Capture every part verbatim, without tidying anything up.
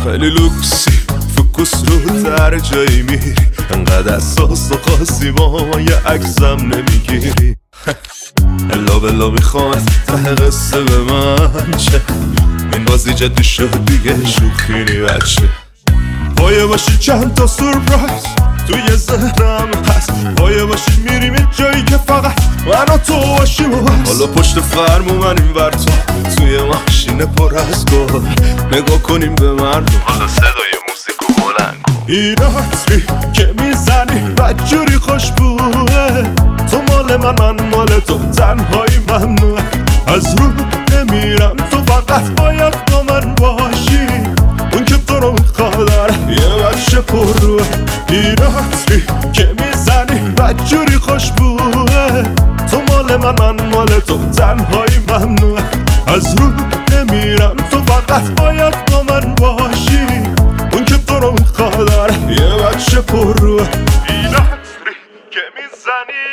خیلی لوکسی فوکوس رو تر جایی میری، انقدر اساس و خاصی با ما یه عکسم نمیگیری. الا بلا میخوام ته قصه به من چه، این بازی جدی شد دیگه شوخی نی بچه. پایه باشی چند تا سورپرایز توی ذهنم هست، پایه باشی میریم یه جایی که فقط من و تو باشیم و بس. حالا پشت فرمو من این ور تو توی ماشین پر از گل، نگاه کنیم به مردم حالا صدای موسیقی بلند کن. این عطری که میزنی بدجوری خوشبوه، تو مال من من مال تو، تنهایی ممنوعه. از رو نمیرم تو فقط باید با من باشی، اون که تو رو میخواد داره یه بچه پر روه. این عطری که میزنی بدجوری خوشبوه، تو مال من من مال تو، تنهایی ممنوعه. از رو نمیرم تو فقط باید با من باشی، اون که تو رو میخواد داره یه بچه پر روه. این عطری که میزنی.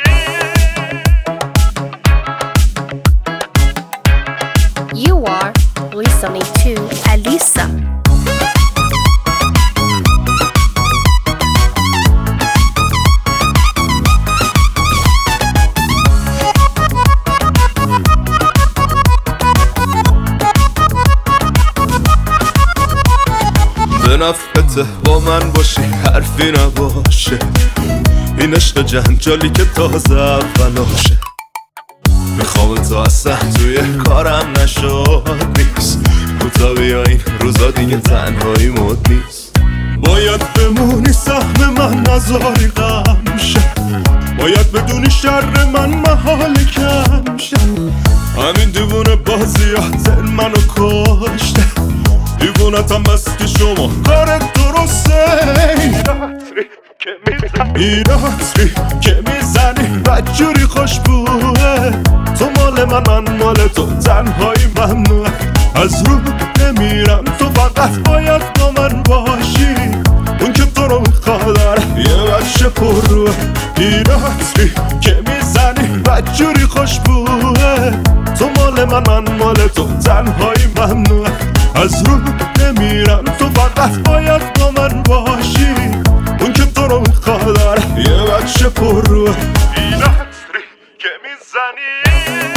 You are listening to Alisa. به نفعته با من باشی حرفی نباشه، این عشق جنجالی که تازه اولاشه. میخوام تو اصلا توی کارم نشد نیست، کوتا بیا این روزا دیگه تنهایی مد نیست. باید بمونی سهم من نذاری غم شه، باید بدونی شر من محال کم شه. همین دیوونه بازیات منو کشته، دیوونتم بس که شما کار درسته. این عطری که میزنی بدجوری خوشبوه، تو مال من من مال تو، تنهایی ممنوعه. از رو نمیرم تو فقط باید با من باشی، اون که تو رو میخواد داره یه بچه پر روه. این عطری که میزنی بدجوری خوشبوه، تو مال من من مال تو، تنهایی ممنوعه. از رو نمیرم تو فقط باید با من باشی، اون که تو رو میخواد داره یه بچه پر روه. این عطری که میزنی.